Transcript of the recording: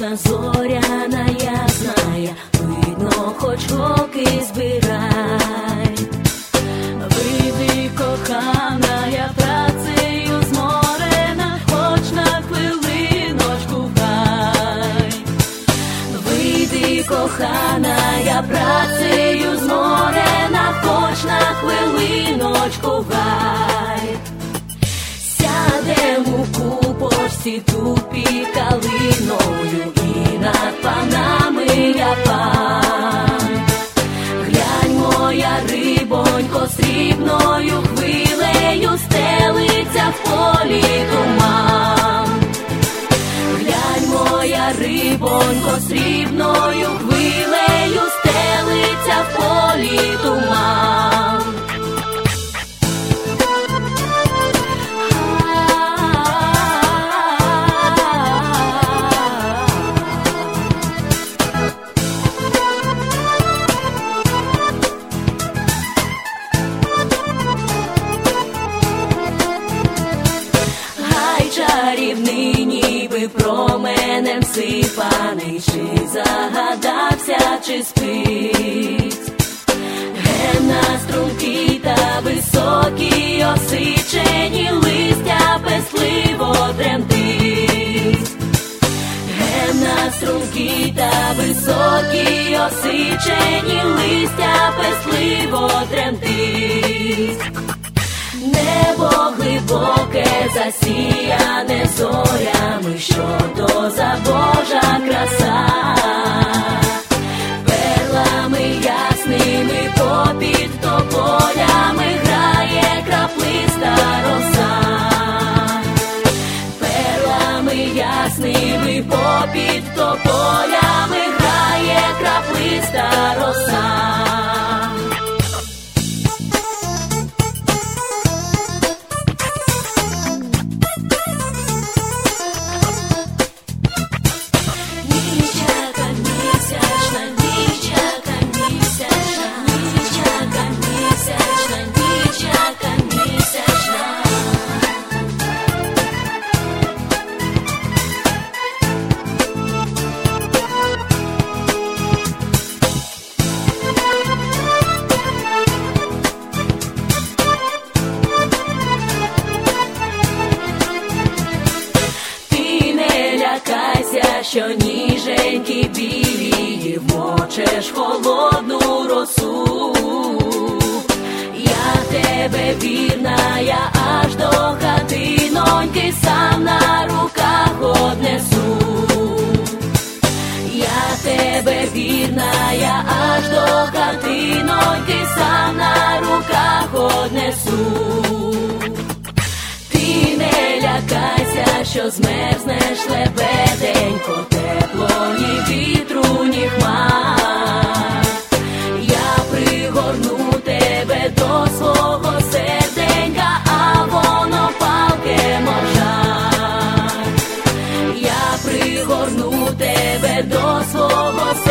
місячна зоряна ясная, видно, хоч роки збирай. Вийди, кохана, я працею зморена, хоч на хвилиночку хай. Вийди, кохана, я працею зморена, хоч на хвилиночку хай. Сядем у купочці тупі калиною, і над панами я пан. Глянь, моя рибонько, срібною хвилею стелиться в полі туман. Глянь, моя рибонько, срібною хвилею стелиться в полі туман. Чарівний, ніби променем сипаний, чи загадався, чи спить. Ген на струнки та високі осичені листя пестливо тремтить. Ген на струнки та високі осичені листя пестливо тремтить. Небо глибоке, засіяне зорями, що то за Божа краса. Перлами ясними попід тополями грає краплиста роса. Перлами ясними попід тополями грає краплиста роса. Що ніженькі білії вмочеш холодну росу. Я тебе вірна, я аж до хатиноньки сам на руках однесу. Я тебе вірна, я аж до хатиноньки сам на руках однесу. Ти не лякайся, що змерзнеш, лебеденько, тепло, ні вітру, ні хмар. Я пригорну тебе до свого серденька, а воно палке, мов жар. Я пригорну тебе до свого серденька,